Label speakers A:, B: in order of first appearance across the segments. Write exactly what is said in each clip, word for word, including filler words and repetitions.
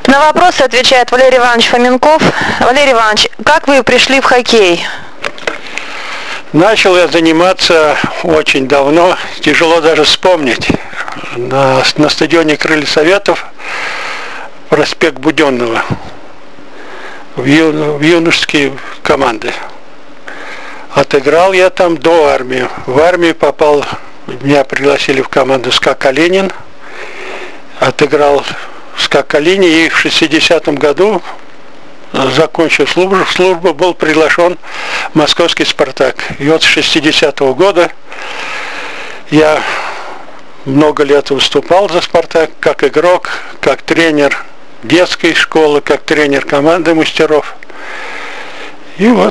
A: На вопросы отвечает Валерий Иванович Фоменков. Валерий Иванович, как вы пришли в хоккей?
B: Начал я заниматься очень давно, тяжело даже вспомнить. На, на стадионе Крылья Советов, проспект Буденного, в, ю, в юношеские команды. Отыграл я там до армии. В армию попал, меня пригласили в команду СКА «Калинин». Отыграл в СКА «Калине» и в шестидесятом году, закончив службу, службу, был приглашен в московский «Спартак». И вот с шестидесятого года я много лет выступал за «Спартак» как игрок, как тренер детской школы, как тренер команды мастеров. И вот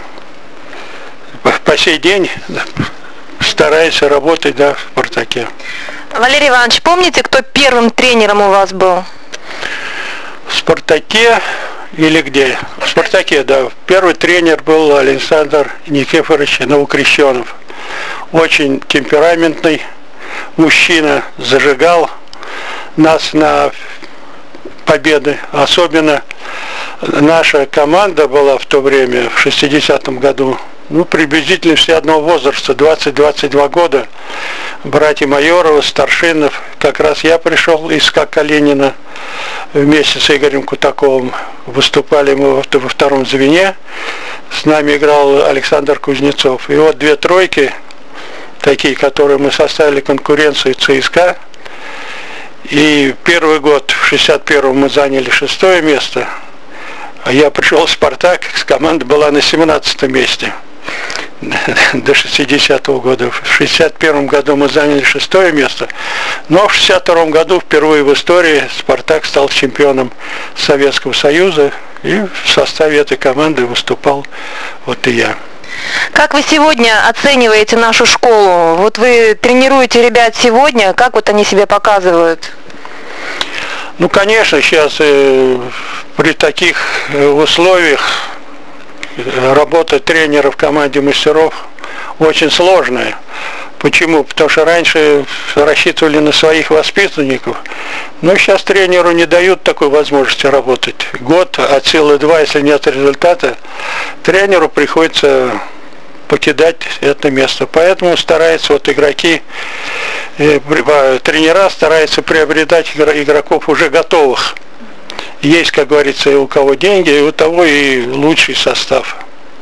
B: по сей день стараюсь работать, да, в «Спартаке».
A: Валерий Иванович, помните, кто первым тренером у вас был?
B: В «Спартаке» или где? В «Спартаке», да. Первый тренер был Александр Никифорович Новокрещенов. Очень темпераментный мужчина, зажигал нас на победы. Особенно наша команда была в то время, в шестидесятом году, ну, приблизительно все одного возраста, двадцать-двадцать два года. Братья Майоровы, Старшинов. Как раз я пришел из СКА «Калинина» вместе с Игорем Кутаковым. Выступали мы во втором звене. С нами играл Александр Кузнецов. И вот две тройки, такие, которые мы составили конкуренцию ЦСКА. И первый год, в шестьдесят первом, мы заняли шестое место. А я пришел в «Спартак», команда была на семнадцатом месте до шестидесятого года. В шестьдесят первом году мы заняли шестое место, но в шестьдесят втором году впервые в истории «Спартак» стал чемпионом Советского Союза, и в составе этой команды выступал вот и я.
A: Как вы сегодня оцениваете нашу школу? Вот вы тренируете ребят сегодня, как вот они себя показывают?
B: Ну, конечно, сейчас э, при таких условиях работа тренера в команде мастеров очень сложная. Почему? Потому что раньше рассчитывали на своих воспитанников, но сейчас тренеру не дают такой возможности работать. Год, от силы два, если нет результата, тренеру приходится покидать это место. Поэтому стараются вот игроки, э, тренера стараются приобретать игроков уже готовых. Есть, как говорится, и у кого деньги, и у того и лучший состав.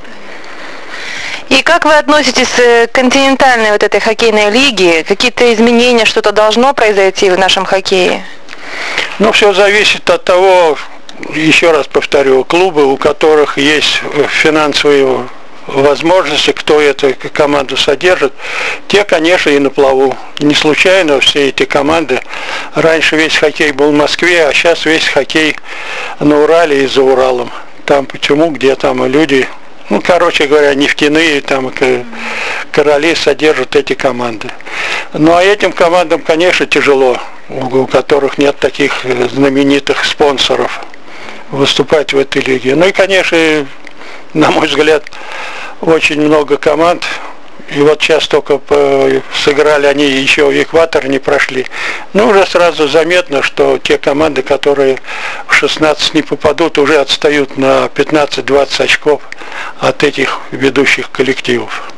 A: И как вы относитесь к континентальной вот этой хоккейной лиге? Какие-то изменения, что-то должно произойти в нашем хоккее?
B: Ну, все зависит от того, еще раз повторю, клубы, у которых есть финансовые возможности, кто эту команду содержит, те, конечно, и на плаву. Не случайно все эти команды, раньше весь хоккей был в Москве, а сейчас весь хоккей на Урале и за Уралом. Там почему, где там люди, ну, короче говоря, нефтяные, там короли содержат эти команды. Ну, а этим командам, конечно, тяжело, у которых нет таких знаменитых спонсоров, выступать в этой лиге. Ну и, конечно, на мой взгляд, очень много команд, и вот сейчас только сыграли они, еще в экватор не прошли. Но уже сразу заметно, что те команды, которые в шестнадцать не попадут, уже отстают на пятнадцать-двадцать очков от этих ведущих коллективов.